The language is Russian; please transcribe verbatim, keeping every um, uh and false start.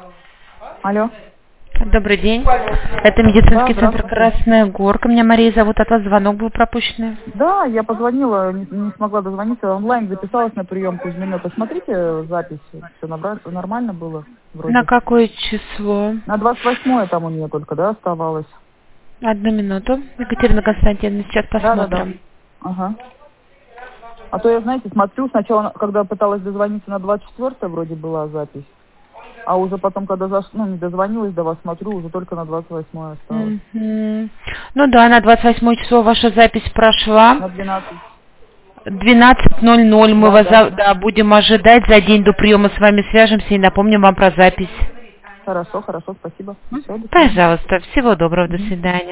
Алло. Добрый день. Это Да, медицинский центр здравствуйте. Красная Горка. Меня Мария зовут. От вас звонок был пропущенный. Да, я позвонила, не, не смогла дозвониться, онлайн записалась на прием Кузьмина. Посмотрите запись, все нормально было На вроде. какое число? На двадцать восьмое там у нее только, да, оставалось. Одну минуту. Екатерина Константиновна, сейчас Да, да, да. посмотрим. Ага. А то я, знаете, смотрю, сначала, когда пыталась дозвониться на двадцать четвёртое вроде была запись, а уже потом, когда заш... ну, не дозвонилась до вас, смотрю, уже только на двадцать восьмое осталось. Мгм. Ну да, на двадцать восьмое число ваша запись прошла. На двенадцать. двенадцать ноль ноль мы Да, вас да. за- да, будем ожидать. За день до приема с вами свяжемся и напомним вам про запись. Хорошо, хорошо, спасибо. Все, до свидания. Пожалуйста. Всего доброго. До Мгм. свидания.